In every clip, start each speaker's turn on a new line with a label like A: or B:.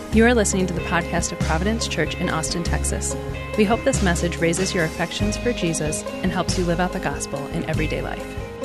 A: You are listening to the podcast of Providence Church in Austin, Texas. We hope this message raises your affections for Jesus and helps you live out the gospel in everyday life.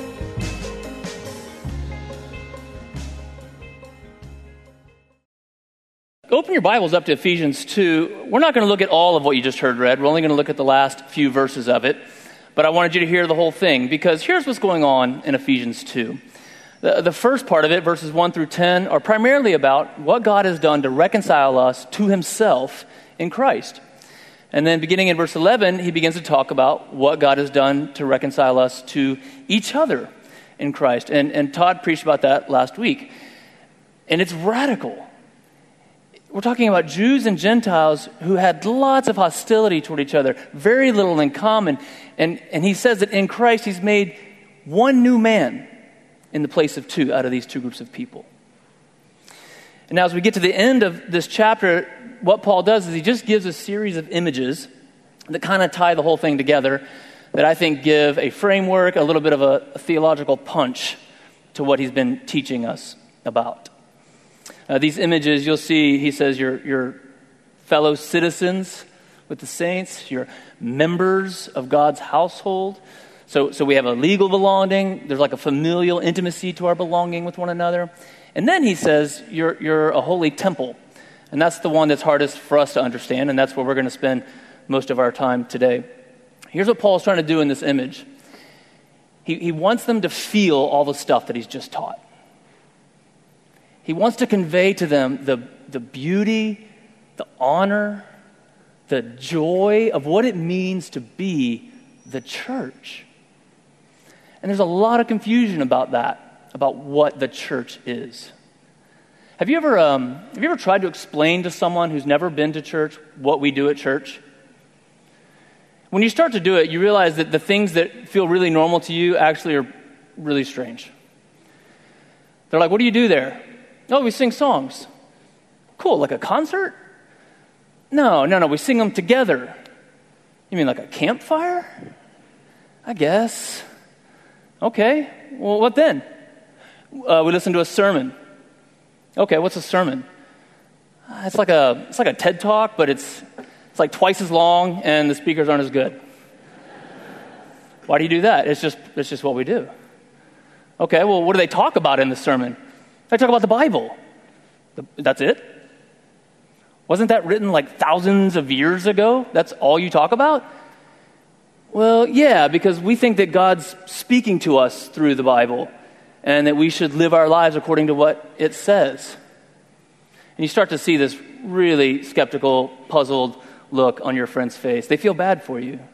B: Open your Bibles up to Ephesians 2. We're not going to look at all of what you just heard read. We're only going to look at the last few verses of it. But I wanted you to hear the whole thing, because here's what's going on in Ephesians 2. The first part of it, verses 1 through 10, are primarily about what God has done to reconcile us to himself in Christ. And then beginning in verse 11, he begins to talk about what God has done to reconcile us to each other in Christ. And Todd preached about that last week. And it's radical. We're talking about Jews and Gentiles who had lots of hostility toward each other, very little in common. And he says that in Christ he's made one new man in the place of two out of these two groups of people. And now as we get to the end of this chapter, what Paul does is he just gives a series of images that kind of tie the whole thing together, that I think give a framework, a little bit of a theological punch to what he's been teaching us about. These images, you'll see, he says, your fellow citizens with the saints, you're members of God's household. So we have a legal belonging. There's like a familial intimacy to our belonging with one another. And then he says, you're a holy temple. And that's the one that's hardest for us to understand, and that's where we're going to spend most of our time today. Here's what Paul's trying to do in this image. He wants them to feel all the stuff that he's just taught. He wants to convey to them the beauty, the honor, the joy of what it means to be the church. And there's a lot of confusion about that, about what the church is. Have you ever tried to explain to someone who's never been to church what we do at church? When you start to do it, you realize that the things that feel really normal to you actually are really strange. They're like, what do you do there? Oh, we sing songs. Cool, like a concert? No, we sing them together. You mean like a campfire? I guess. Okay, well, what then? We listen to a sermon. Okay, what's a sermon? It's like a TED Talk, but it's like twice as long, and the speakers aren't as good. Why do you do that? It's just what we do. Okay, well, what do they talk about in the sermon? They talk about the Bible. That's it? Wasn't that written like thousands of years ago? That's all you talk about? Well, yeah, because we think that God's speaking to us through the Bible and that we should live our lives according to what it says. And you start to see this really skeptical, puzzled look on your friend's face. They feel bad for you.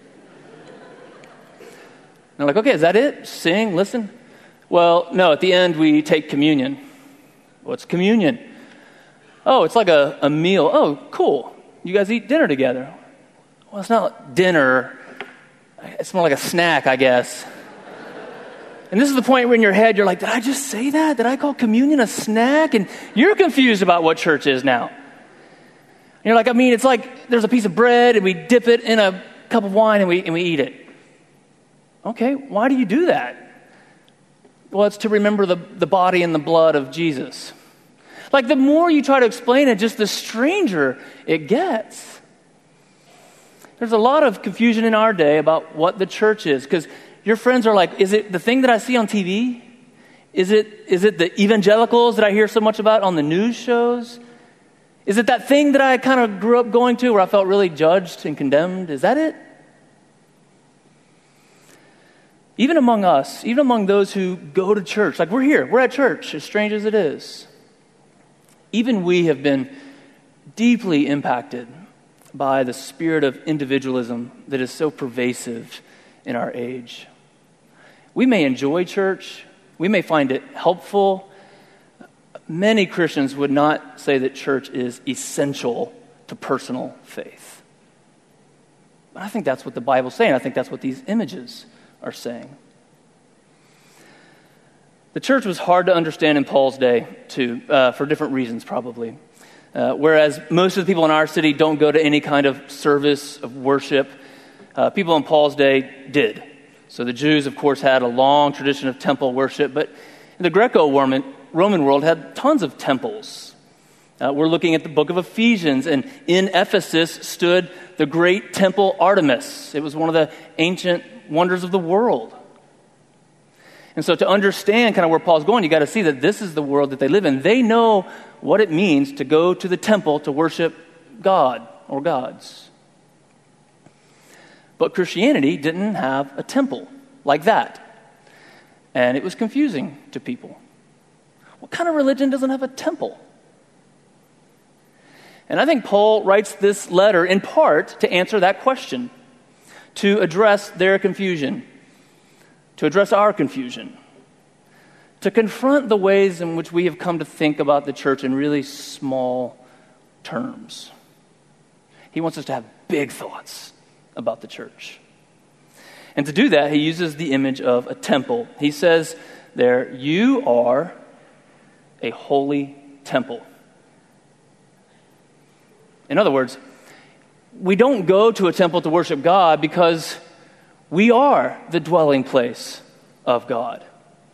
B: They're like, okay, is that it? Sing, listen? Well, no, at the end we take communion. What's communion? Oh, it's like a meal. Oh, cool. You guys eat dinner together. Well, it's not dinner. It's more like a snack, I guess. And this is the point where in your head you're like, did I just say that? Did I call communion a snack? And you're confused about what church is now. And you're like, it's like there's a piece of bread and we dip it in a cup of wine and we eat it. Okay, why do you do that? Well, it's to remember the body and the blood of Jesus. Like, the more you try to explain it, just the stranger it gets. There's a lot of confusion in our day about what the church is, because your friends are like, is it the thing that I see on TV? Is it the evangelicals that I hear so much about on the news shows? Is it that thing that I kind of grew up going to where I felt really judged and condemned? Is that it? Even among us, even among those who go to church, like we're at church, as strange as it is. Even we have been deeply impacted by the spirit of individualism that is so pervasive in our age. We may enjoy church. We may find it helpful. Many Christians would not say that church is essential to personal faith. But I think that's what the Bible's saying. I think that's what these images are saying. The church was hard to understand in Paul's day, too, for different reasons, probably. Whereas most of the people in our city don't go to any kind of service of worship, people in Paul's day did. So the Jews, of course, had a long tradition of temple worship, but the Greco-Roman world had tons of temples. We're looking at the book of Ephesians, and in Ephesus stood the great temple Artemis. It was one of the ancient wonders of the world. And so to understand kind of where Paul's going, you got to see that this is the world that they live in. They know what it means to go to the temple to worship God or gods. But Christianity didn't have a temple like that. And it was confusing to people. What kind of religion doesn't have a temple? And I think Paul writes this letter in part to answer that question, to address their confusion, to address our confusion, to confront the ways in which we have come to think about the church in really small terms. He wants us to have big thoughts about the church. And to do that, he uses the image of a temple. He says there, you are a holy temple. In other words, we don't go to a temple to worship God because we are the dwelling place of God.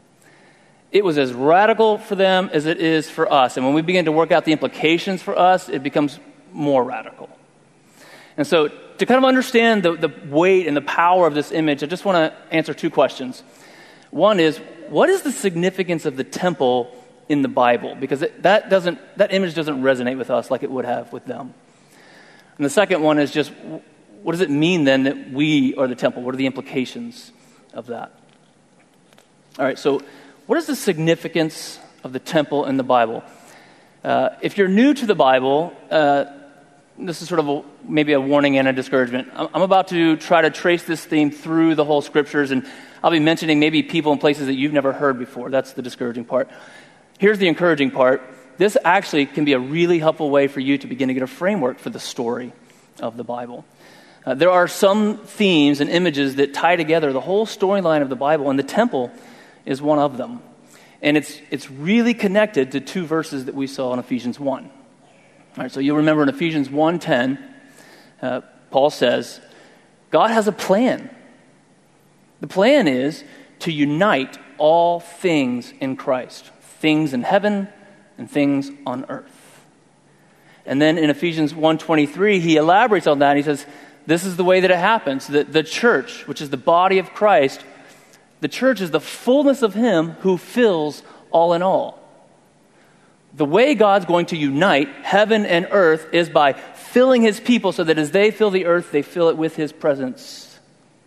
B: It was as radical for them as it is for us. And when we begin to work out the implications for us, it becomes more radical. And so to kind of understand the weight and the power of this image, I just want to answer two questions. One is, what is the significance of the temple in the Bible? Because that image doesn't resonate with us like it would have with them. And the second one is just, what does it mean then that we are the temple? What are the implications of that? All right, so what is the significance of the temple in the Bible? If you're new to the Bible, this is sort of maybe a warning and a discouragement. I'm about to try to trace this theme through the whole scriptures, and I'll be mentioning maybe people and places that you've never heard before. That's the discouraging part. Here's the encouraging part. This actually can be a really helpful way for you to begin to get a framework for the story of the Bible. There are some themes and images that tie together the whole storyline of the Bible, and the temple is one of them. And it's really connected to two verses that we saw in Ephesians 1. All right, so you'll remember in Ephesians 1:10, Paul says, God has a plan. The plan is to unite all things in Christ, things in heaven and things on earth. And then in Ephesians 1:23, he elaborates on that. He says, this is the way that it happens. The church, which is the body of Christ, the church is the fullness of him who fills all in all. The way God's going to unite heaven and earth is by filling his people so that as they fill the earth, they fill it with his presence.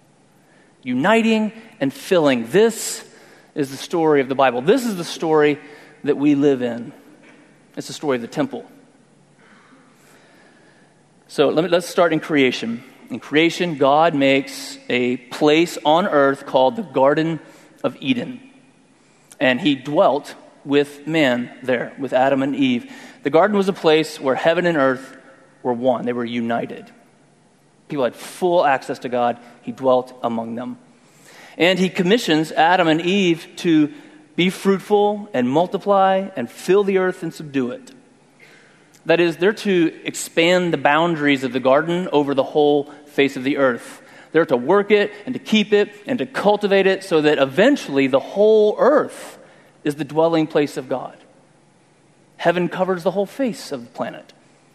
B: Uniting and filling. This is the story of the Bible. This is the story that we live in. It's the story of the temple. So let's start in creation. In creation, God makes a place on earth called the Garden of Eden. And he dwelt with man there, with Adam and Eve. The garden was a place where heaven and earth were one. They were united. People had full access to God. He dwelt among them. And he commissions Adam and Eve to be fruitful and multiply and fill the earth and subdue it. That is, they're to expand the boundaries of the garden over the whole face of the earth. They're to work it and to keep it and to cultivate it so that eventually the whole earth is the dwelling place of God. Heaven covers the whole face of the planet.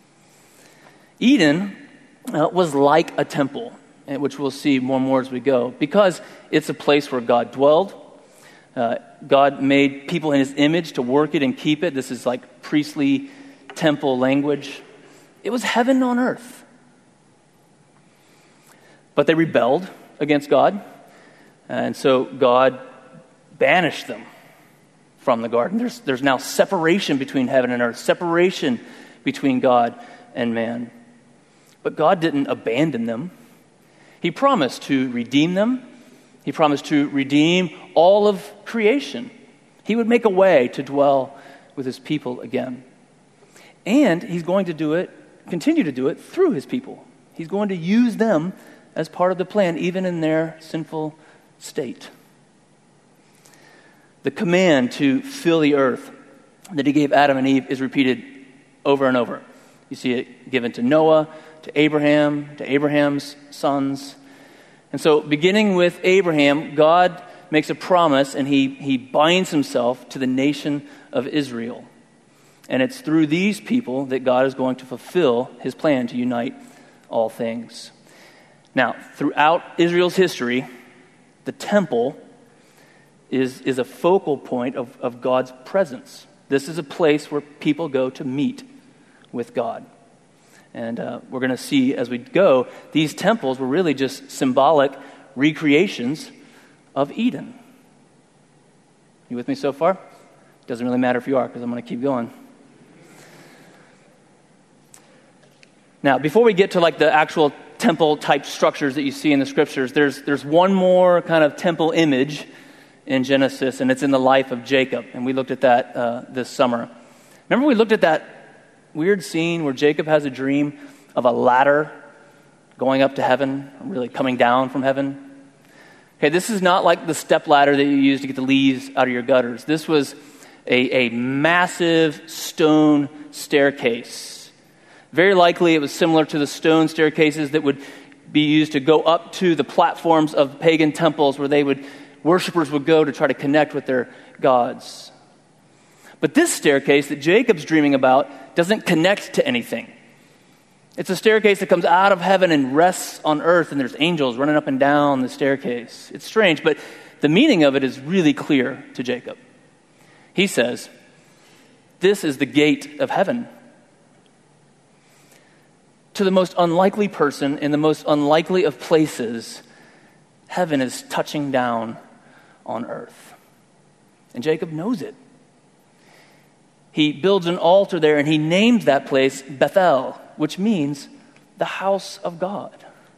B: Eden was like a temple, which we'll see more and more as we go, because it's a place where God dwelled. God made people in his image to work it and keep it. This is like priestly temple language. It was heaven on earth. But they rebelled against God, and so God banished them from the garden. There's now separation between heaven and earth, separation between God and man. But God didn't abandon them. He promised to redeem them. He promised to redeem all of creation. He would make a way to dwell with his people again. And he's going to do it, continue to do it through his people. He's going to use them as part of the plan, even in their sinful state. The command to fill the earth that he gave Adam and Eve is repeated over and over. You see it given to Noah, to Abraham's sons. And so beginning with Abraham, God makes a promise and he binds himself to the nation of Israel. And it's through these people that God is going to fulfill his plan to unite all things. Now, throughout Israel's history, the temple is a focal point of God's presence. This is a place where people go to meet with God. And we're going to see as we go, these temples were really just symbolic recreations of Eden. You with me so far? Doesn't really matter if you are, because I'm going to keep going. Now, before we get to like the actual temple-type structures that you see in the scriptures, there's one more kind of temple image in Genesis, and it's in the life of Jacob. And we looked at that this summer. Remember we looked at that weird scene where Jacob has a dream of a ladder going up to heaven, really coming down from heaven? Okay, this is not like the step ladder that you use to get the leaves out of your gutters. This was a massive stone staircase. Very likely it was similar to the stone staircases that would be used to go up to the platforms of pagan temples where worshipers would go to try to connect with their gods. But this staircase that Jacob's dreaming about doesn't connect to anything. It's a staircase that comes out of heaven and rests on earth, and there's angels running up and down the staircase. It's strange, but the meaning of it is really clear to Jacob. He says, "This is the gate of heaven." To the most unlikely person in the most unlikely of places, heaven is touching down on earth. And Jacob knows it. He builds an altar there, and he names that place Bethel, which means the house of God.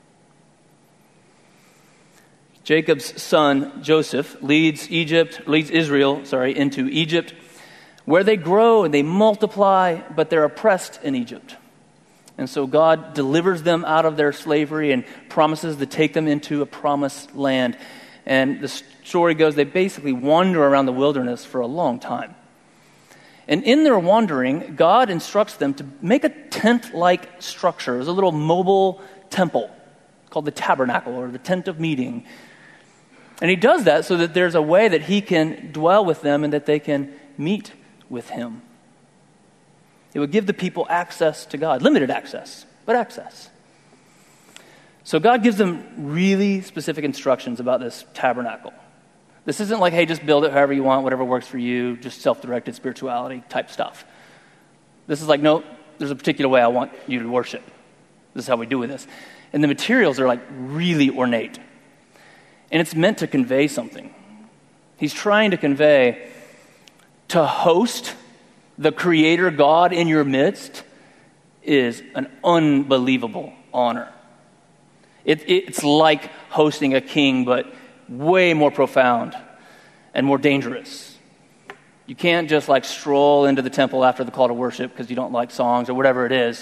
B: Jacob's son Joseph leads Israel into Egypt, where they grow and they multiply, but they're oppressed in Egypt. And so God delivers them out of their slavery and promises to take them into a promised land. And the story goes, they basically wander around the wilderness for a long time. And in their wandering, God instructs them to make a tent-like structure. It was a little mobile temple called the tabernacle, or the tent of meeting. And he does that so that there's a way that he can dwell with them and that they can meet with him. It would give the people access to God. Limited access, but access. So God gives them really specific instructions about this tabernacle. This isn't like, hey, just build it however you want, whatever works for you, just self-directed spirituality type stuff. This is like, no, there's a particular way I want you to worship. This is how we do with this. And the materials are like really ornate. And it's meant to convey something. He's trying to convey, to host the Creator God in your midst is an unbelievable honor. It's like hosting a king, but way more profound and more dangerous. You can't just like stroll into the temple after the call to worship because you don't like songs or whatever it is.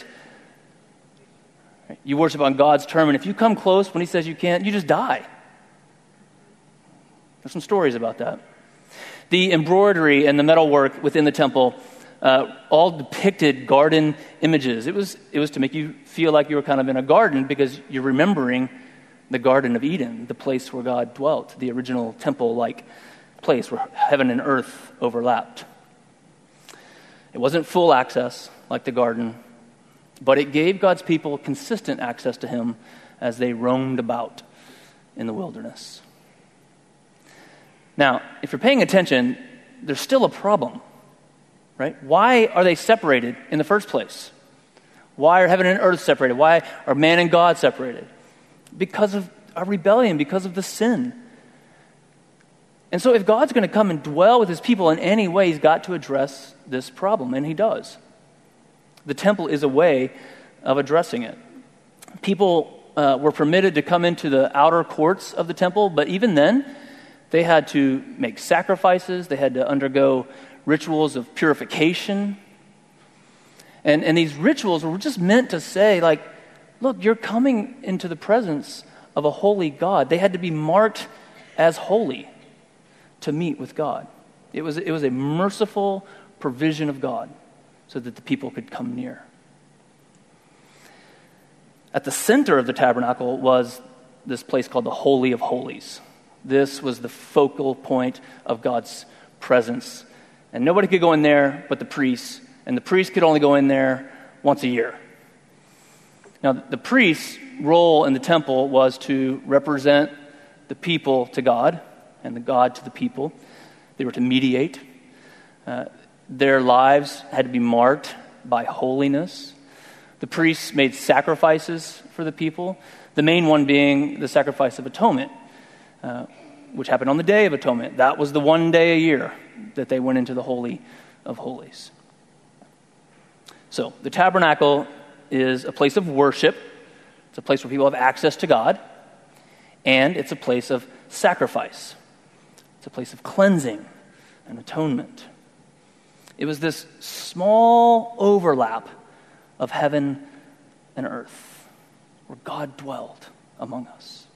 B: You worship on God's term, and if you come close when he says you can't, you just die. There's some stories about that. The embroidery and the metalwork within the temple all depicted garden images. It was to make you feel like you were kind of in a garden because you're remembering the Garden of Eden, the place where God dwelt, the original temple-like place where heaven and earth overlapped. It wasn't full access like the garden, but it gave God's people consistent access to him as they roamed about in the wilderness. Now, if you're paying attention, there's still a problem, right? Why are they separated in the first place? Why are heaven and earth separated? Why are man and God separated? Because of our rebellion, because of the sin. And so if God's going to come and dwell with his people in any way, he's got to address this problem, and he does. The temple is a way of addressing it. People were permitted to come into the outer courts of the temple, but even then, they had to make sacrifices. They had to undergo rituals of purification. And these rituals were just meant to say, like, look, you're coming into the presence of a holy God. They had to be marked as holy to meet with God. It was a merciful provision of God so that the people could come near. At the center of the tabernacle was this place called the Holy of Holies. This was the focal point of God's presence. And nobody could go in there but the priests and the priest could only go in there once a year. Now, the priest's role in the temple was to represent the people to God and the God to the people. They were to mediate. Their lives had to be marked by holiness. The priests made sacrifices for the people, the main one being the sacrifice of atonement, which happened on the Day of Atonement. That was the one day a year that they went into the Holy of Holies. So the tabernacle is a place of worship. It's a place where people have access to God. And it's a place of sacrifice. It's a place of cleansing and atonement. It was this small overlap of heaven and earth where God dwelled among us.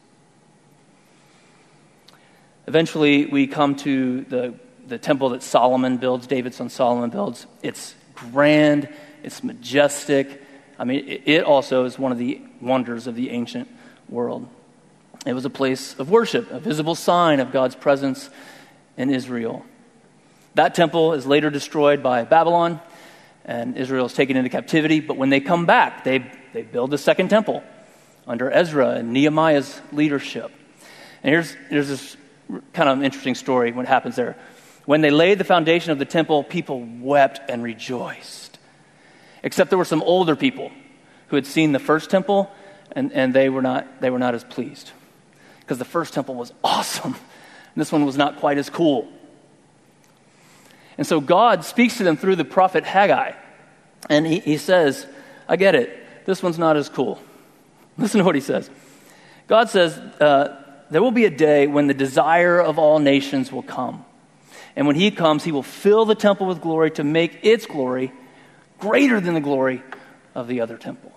B: Eventually, we come to the temple that Solomon builds, David's son Solomon builds. It's grand, it's majestic. I mean, it also is one of the wonders of the ancient world. It was a place of worship, a visible sign of God's presence in Israel. That temple is later destroyed by Babylon, and Israel is taken into captivity. But when they come back, they build the second temple under Ezra and Nehemiah's leadership. And here's this kind of interesting story, what happens there. When they laid the foundation of the temple, people wept and rejoiced. Except there were some older people who had seen the first temple, and they were not as pleased. Because the first temple was awesome. And this one was not quite as cool. And so God speaks to them through the prophet Haggai. And he says, I get it. This one's not as cool. Listen to what he says. God says, there will be a day when the desire of all nations will come. And when he comes, he will fill the temple with glory to make its glory greater than the glory of the other temple.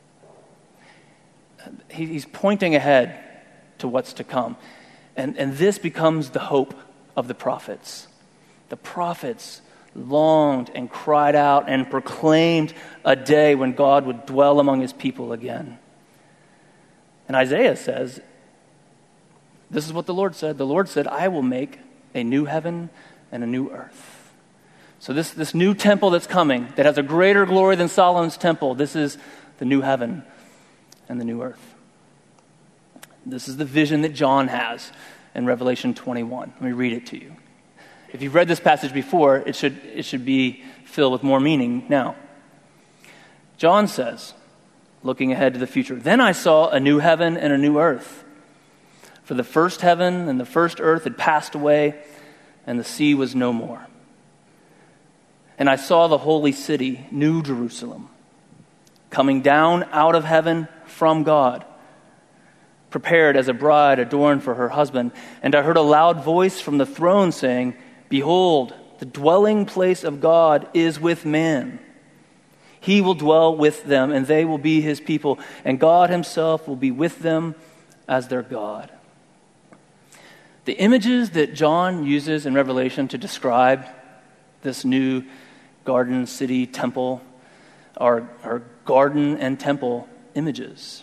B: He's pointing ahead to what's to come. And this becomes the hope of the prophets. The prophets longed and cried out and proclaimed a day when God would dwell among his people again. And Isaiah says, this is what the Lord said. The Lord said, I will make a new heaven and a new earth. So this new temple that's coming, that has a greater glory than Solomon's temple, this is the new heaven and the new earth. This is the vision that John has in Revelation 21. Let me read it to you. If you've read this passage before, it should be filled with more meaning now. John says, looking ahead to the future, then I saw a new heaven and a new earth. For the first heaven and the first earth had passed away, and the sea was no more. And I saw the holy city, New Jerusalem, coming down out of heaven from God, prepared as a bride adorned for her husband. And I heard a loud voice from the throne saying, behold, the dwelling place of God is with men. He will dwell with them, and they will be his people, and God himself will be with them as their God. The images that John uses in Revelation to describe this new garden, city, temple are garden and temple images.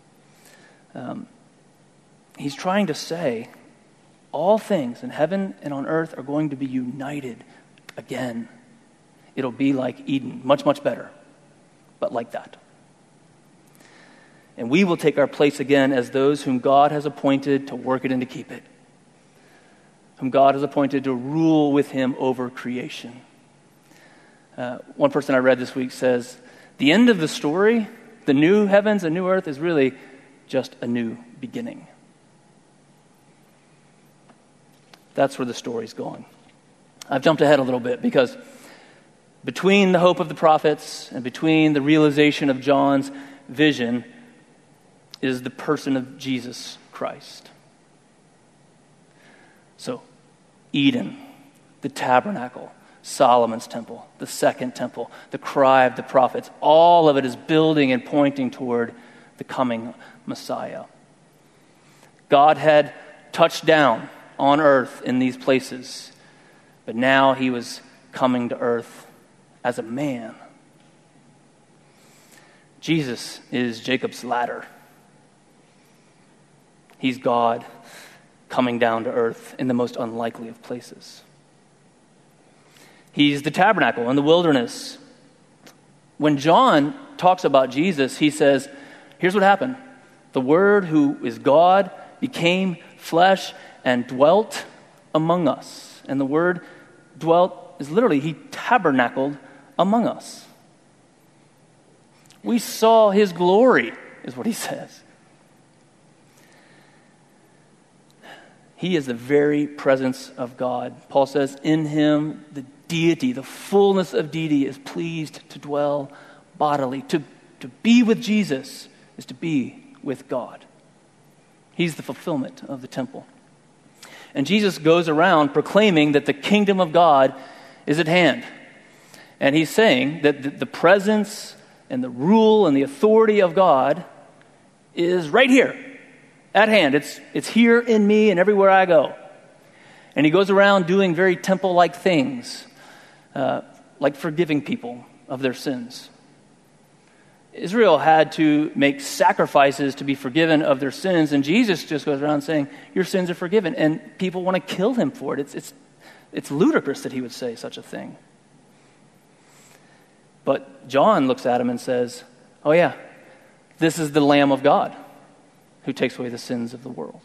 B: He's trying to say all things in heaven and on earth are going to be united again. It'll be like Eden, much, much better, but like that. And we will take our place again as those whom God has appointed to work it and to keep it, whom God has appointed to rule with him over creation. One person I read this week says, the end of the story, the new heavens and new earth, is really just a new beginning. That's where the story's going. I've jumped ahead a little bit because between the hope of the prophets and between the realization of John's vision is the person of Jesus Christ. So, Eden, the tabernacle, Solomon's temple, the second temple, the cry of the prophets, all of it is building and pointing toward the coming Messiah. God had touched down on earth in these places, but now he was coming to earth as a man. Jesus is Jacob's ladder. He's God coming down to earth in the most unlikely of places. He's the tabernacle in the wilderness when John talks about Jesus, he says, here's what happened. The Word, who is God, became flesh and dwelt among us. And the word dwelt is literally, he tabernacled among us. We saw his glory, is what he says. He is the very presence of God. Paul says, in him, the deity, the fullness of deity is pleased to dwell bodily. To be with Jesus is to be with God. He's the fulfillment of the temple. And Jesus goes around proclaiming that the kingdom of God is at hand. And he's saying that the presence and the rule and the authority of God is right here, at hand. It's here in me and everywhere I go. And he goes around doing very temple-like things, like forgiving people of their sins. Israel had to make sacrifices to be forgiven of their sins, and Jesus just goes around saying, your sins are forgiven, and people want to kill him for it. It's ludicrous that he would say such a thing. But John looks at him and says, oh yeah, this is the Lamb of God who takes away the sins of the world.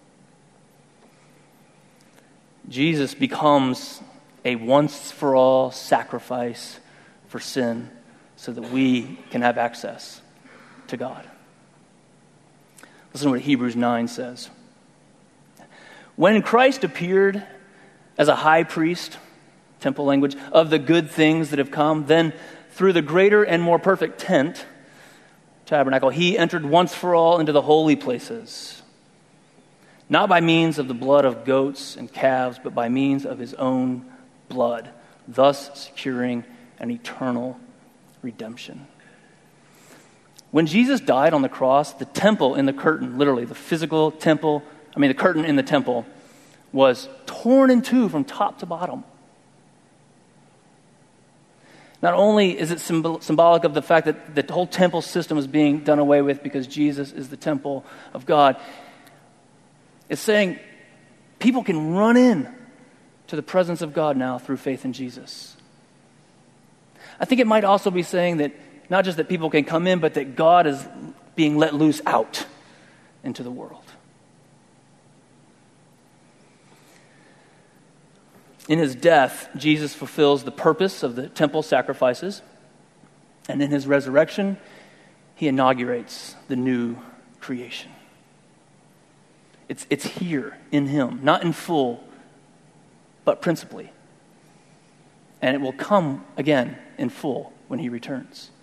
B: Jesus becomes a once-for-all sacrifice for sin, so that we can have access to God. Listen to what Hebrews 9 says. When Christ appeared as a high priest, temple language, of the good things that have come, then through the greater and more perfect tent, tabernacle, he entered once for all into the holy places, not by means of the blood of goats and calves, but by means of his own blood, thus securing an eternal redemption. When Jesus died on the cross, the temple in the curtain, literally the physical temple, the curtain in the temple, was torn in two from top to bottom. Not only is it symbolic of the fact that the whole temple system is being done away with because Jesus is the temple of God, it's saying people can run in to the presence of God now through faith in Jesus. I think it might also be saying that not just that people can come in, but that God is being let loose out into the world. In his death, Jesus fulfills the purpose of the temple sacrifices. And in his resurrection, he inaugurates the new creation. It's here in him, not in full, but principally. And it will come again in full when he returns.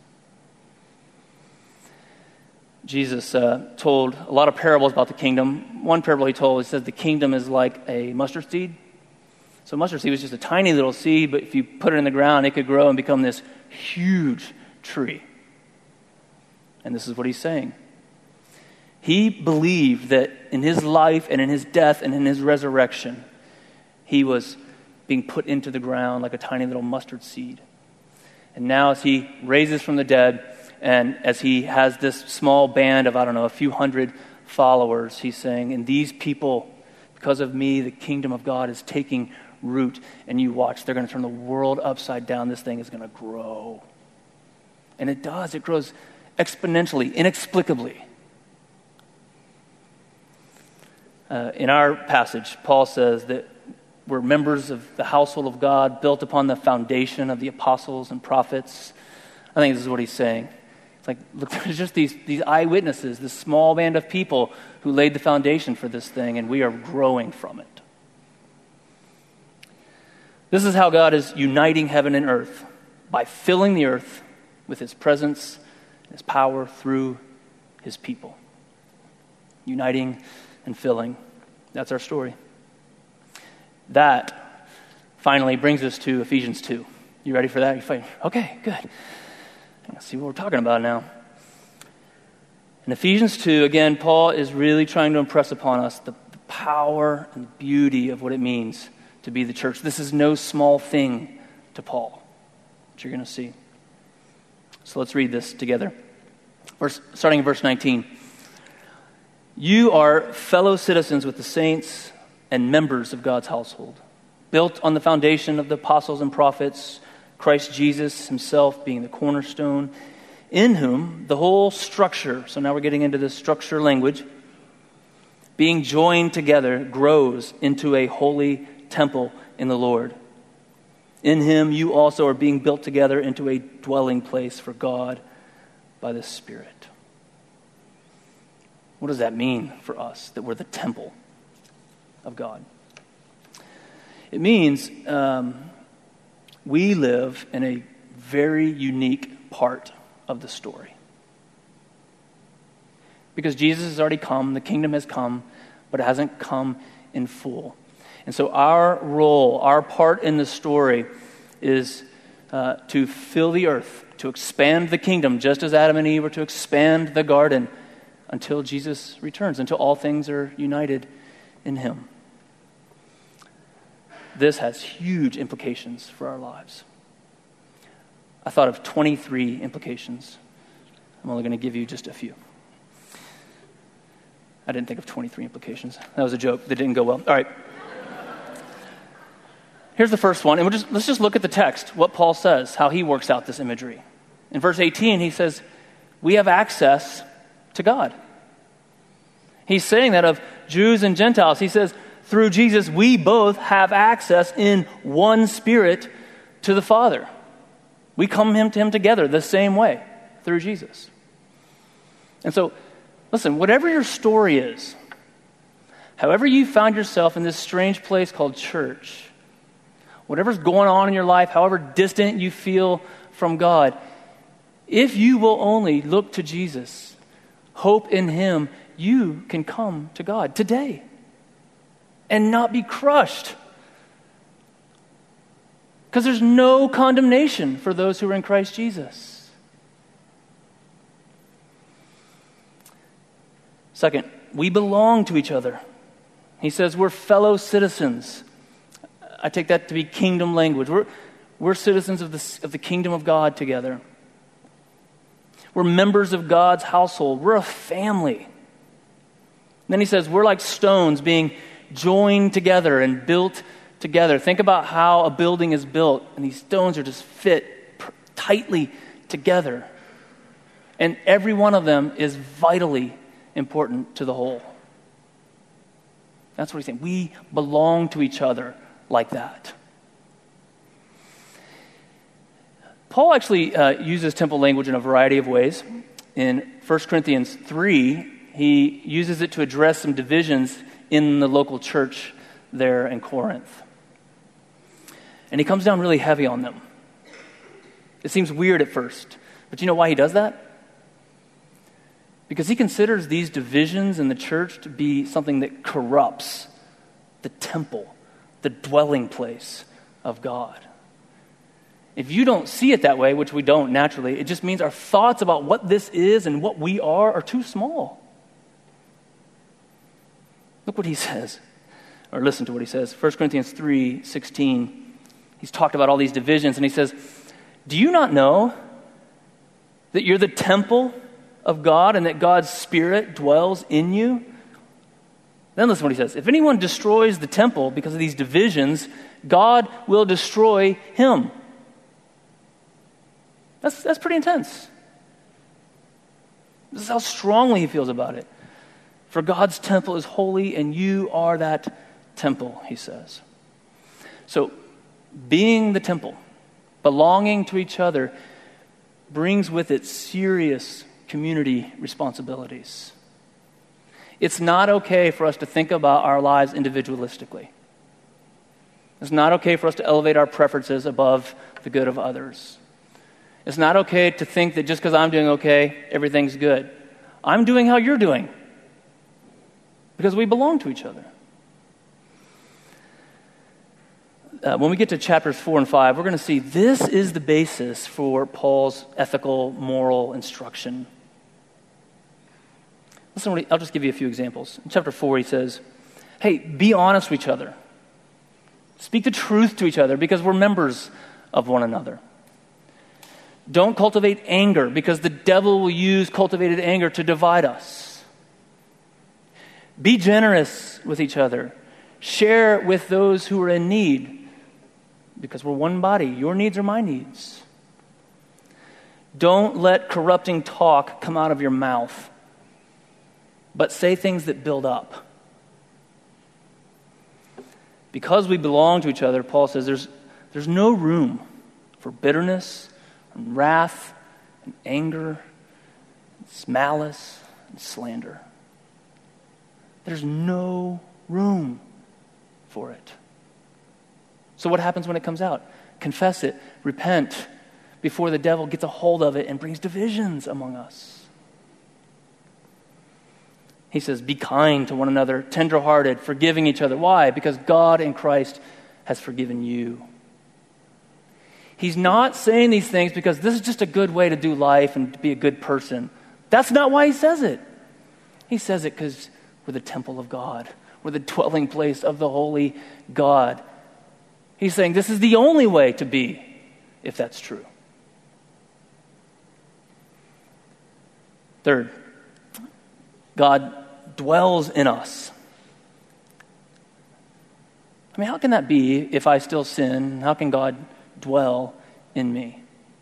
B: Jesus told a lot of parables about the kingdom. One parable he told, he says the kingdom is like a mustard seed. So mustard seed was just a tiny little seed, but if you put it in the ground, it could grow and become this huge tree. And this is what he's saying. He believed that in his life and in his death and in his resurrection, he was being put into the ground like a tiny little mustard seed. And now as he raises from the dead, and as he has this small band of, a few hundred followers, he's saying, and these people, because of me, the kingdom of God is taking root, and you watch, they're going to turn the world upside down. This thing is going to grow. And it does. It grows exponentially, inexplicably. In our passage, Paul says that we're members of the household of God, built upon the foundation of the apostles and prophets. I think this is what he's saying. It's like, look, there's just these eyewitnesses, this small band of people who laid the foundation for this thing, and we are growing from it. This is how God is uniting heaven and earth, by filling the earth with his presence and his power through his people. Uniting and filling. That's our story. That finally brings us to Ephesians 2. You ready for that? You fight? Okay, good. Let's see what we're talking about now. In Ephesians 2, again, Paul is really trying to impress upon us the power and the beauty of what it means to be the church. This is no small thing to Paul, which you're going to see. So let's read this together. Starting in verse 19. You are fellow citizens with the saints and members of God's household, built on the foundation of the apostles and prophets, Christ Jesus himself being the cornerstone, in whom the whole structure, so now we're getting into this structure language, being joined together grows into a holy temple in the Lord. In him you also are being built together into a dwelling place for God by the Spirit. What does that mean for us, that we're the temple of God? It means we live in a very unique part of the story. Because Jesus has already come, the kingdom has come, but it hasn't come in full. And so our role, our part in the story is to fill the earth, to expand the kingdom, just as Adam and Eve were to expand the garden until Jesus returns, until all things are united in him. This has huge implications for our lives. I thought of 23 implications. I'm only going to give you just a few. I didn't think of 23 implications. That was a joke that didn't go well. All right. Here's the first one, and let's just look at the text, what Paul says, how he works out this imagery. In verse 18, he says, we have access to God. He's saying that of Jews and Gentiles. He says, through Jesus, we both have access in one Spirit to the Father. We come to him together the same way, through Jesus. And so, listen, whatever your story is, however you found yourself in this strange place called church, whatever's going on in your life, however distant you feel from God, if you will only look to Jesus, hope in him, you can come to God today and not be crushed. Because there's no condemnation for those who are in Christ Jesus. Second, we belong to each other. He says we're fellow citizens. I take that to be kingdom language. We're citizens of the kingdom of God together. We're members of God's household. We're a family. And then he says we're like stones being joined together and built together. Think about how a building is built, and these stones are just fit tightly together. And every one of them is vitally important to the whole. That's what he's saying. We belong to each other like that. Paul actually uses temple language in a variety of ways. In 1 Corinthians 3, he uses it to address some divisions in the local church there in Corinth. And he comes down really heavy on them. It seems weird at first, but you know why he does that? Because he considers these divisions in the church to be something that corrupts the temple, the dwelling place of God. If you don't see it that way, which we don't naturally, it just means our thoughts about what this is and what we are too small. Look what he says, or listen to what he says. 1 Corinthians 3:16. He's talked about all these divisions, and he says, do you not know that you're the temple of God and that God's Spirit dwells in you? Then listen to what he says. If anyone destroys the temple because of these divisions, God will destroy him. That's pretty intense. This is how strongly he feels about it. For God's temple is holy, and you are that temple, he says. So, being the temple, belonging to each other, brings with it serious community responsibilities. It's not okay for us to think about our lives individualistically. It's not okay for us to elevate our preferences above the good of others. It's not okay to think that just because I'm doing okay, everything's good. I'm doing how you're doing. Because we belong to each other. When we get to chapters 4 and 5, we're going to see this is the basis for Paul's ethical, moral instruction. Listen, I'll just give you a few examples. In chapter 4, he says, hey, be honest with each other. Speak the truth to each other because we're members of one another. Don't cultivate anger because the devil will use cultivated anger to divide us. Be generous with each other. Share with those who are in need. because we're one body. Your needs are my needs. Don't let corrupting talk come out of your mouth, but say things that build up. Because we belong to each other, Paul says there's no room for bitterness and wrath and anger and malice and slander. There's no room for it. So what happens when it comes out? Confess it, repent, before the devil gets a hold of it and brings divisions among us. He says, be kind to one another, tenderhearted, forgiving each other. Why? Because God in Christ has forgiven you. He's not saying these things because this is just a good way to do life and to be a good person. That's not why he says it. He says it because we're the temple of God. We're the dwelling place of the holy God. He's saying this is the only way to be, if that's true. Third, God dwells in us. I mean, how can that be if I still sin? How can God dwell in me?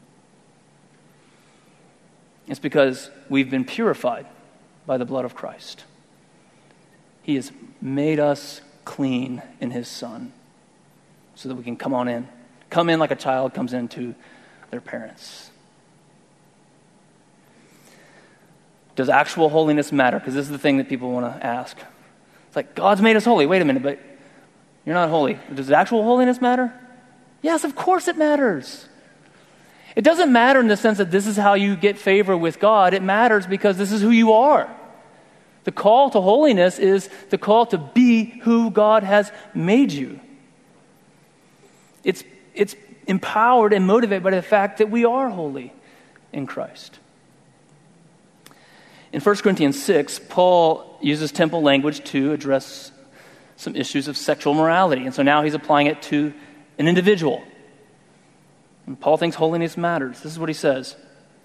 B: It's because we've been purified by the blood of Christ. He has made us clean in his Son so that we can come in like a child comes into their parents. Does actual holiness matter? Because this is the thing that people want to ask. It's like, God's made us holy. Wait a minute, but you're not holy. Does actual holiness matter? Yes, of course it matters. It doesn't matter in the sense that this is how you get favor with God. It matters because this is who you are. The call to holiness is the call to be who God has made you. It's empowered and motivated by the fact that we are holy in Christ. In 1 Corinthians 6, Paul uses temple language to address some issues of sexual morality. And so now he's applying it to an individual. And Paul thinks holiness matters. This is what he says.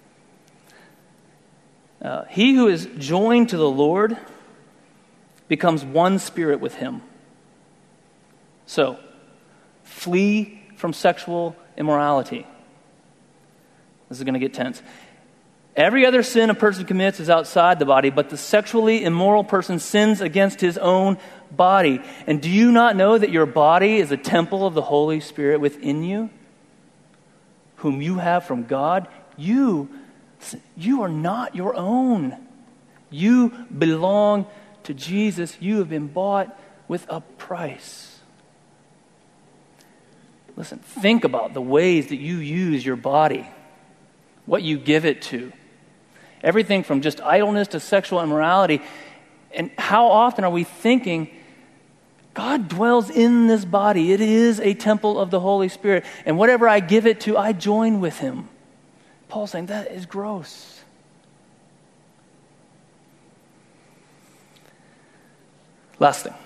B: He who is joined to the Lord becomes one spirit with him. So, flee from sexual immorality. This is going to get tense. Every other sin a person commits is outside the body, but the sexually immoral person sins against his own body. And do you not know that your body is a temple of the Holy Spirit within you, whom you have from God? You are not your own. You belong to Jesus. You have been bought with a price. Listen, think about the ways that you use your body, what you give it to. Everything from just idleness to sexual immorality. And how often are we thinking, God dwells in this body. It is a temple of the Holy Spirit. And whatever I give it to, I join with him. Paul's saying that is gross. Last thing.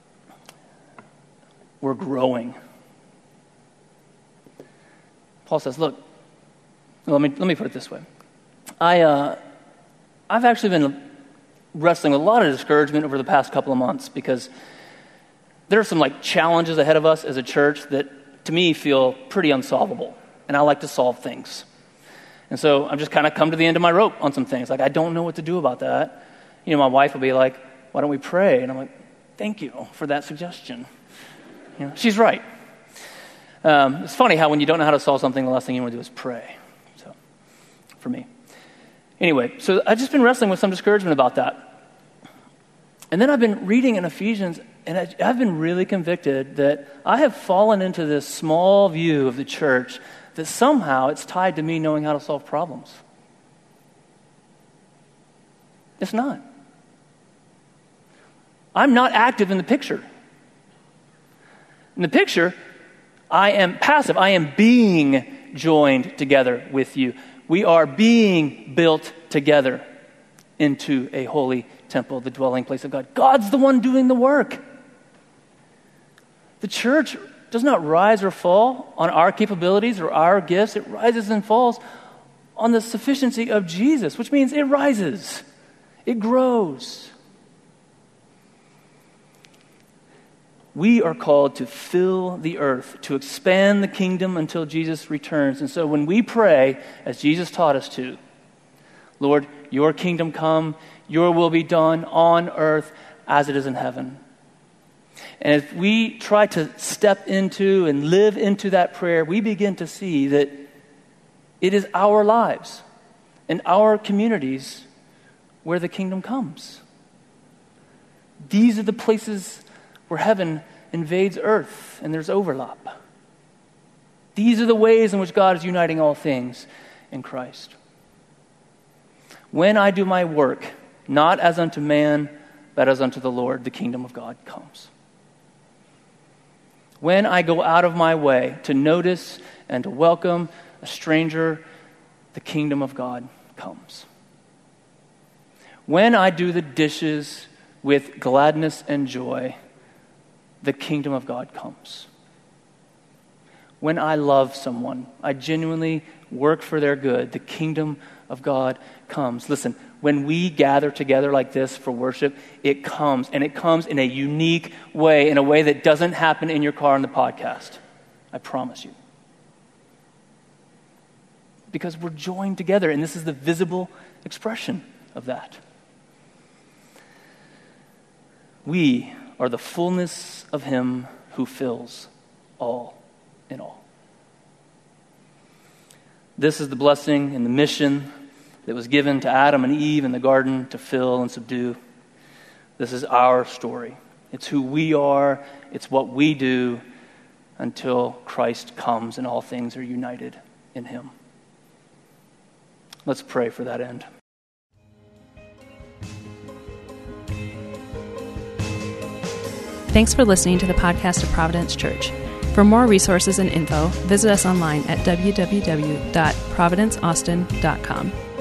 B: We're growing. Paul says, look, let me put it this way. I've actually been wrestling with a lot of discouragement over the past couple of months because there are some challenges ahead of us as a church that to me feel pretty unsolvable, and I like to solve things. And so I've just kind of come to the end of my rope on some things. I don't know what to do about that. My wife will be like, why don't we pray? And I'm like, thank you for that suggestion. She's right. It's funny how when you don't know how to solve something, the last thing you want to do is pray. So, for me. Anyway, so I've just been wrestling with some discouragement about that. And then I've been reading in Ephesians, and I've been really convicted that I have fallen into this small view of the church that somehow it's tied to me knowing how to solve problems. It's not. I'm not active in the picture. In the picture, I am passive. I am being joined together with you. We are being built together into a holy temple, the dwelling place of God. God's the one doing the work. The church does not rise or fall on our capabilities or our gifts. It rises and falls on the sufficiency of Jesus, which means it rises. It grows. we are called to fill the earth, to expand the kingdom until Jesus returns. And so when we pray, as Jesus taught us to, Lord, your kingdom come, your will be done on earth as it is in heaven. And if we try to step into and live into that prayer, we begin to see that it is our lives and our communities where the kingdom comes. These are the places where heaven invades earth and there's overlap. These are the ways in which God is uniting all things in Christ. When I do my work, not as unto man, but as unto the Lord, the kingdom of God comes. When I go out of my way to notice and to welcome a stranger, the kingdom of God comes. When I do the dishes with gladness and joy, the kingdom of God comes. When I love someone, I genuinely work for their good, the kingdom of God comes. Listen, when we gather together like this for worship, it comes, and it comes in a unique way, in a way that doesn't happen in your car on the podcast. I promise you. Because we're joined together, and this is the visible expression of that. We are the fullness of him who fills all in all. This is the blessing and the mission that was given to Adam and Eve in the garden to fill and subdue. This is our story. It's who we are. It's what we do until Christ comes and all things are united in him. Let's pray for that end.
A: Thanks for listening to the podcast of Providence Church. For more resources and info, visit us online at www.providenceaustin.com.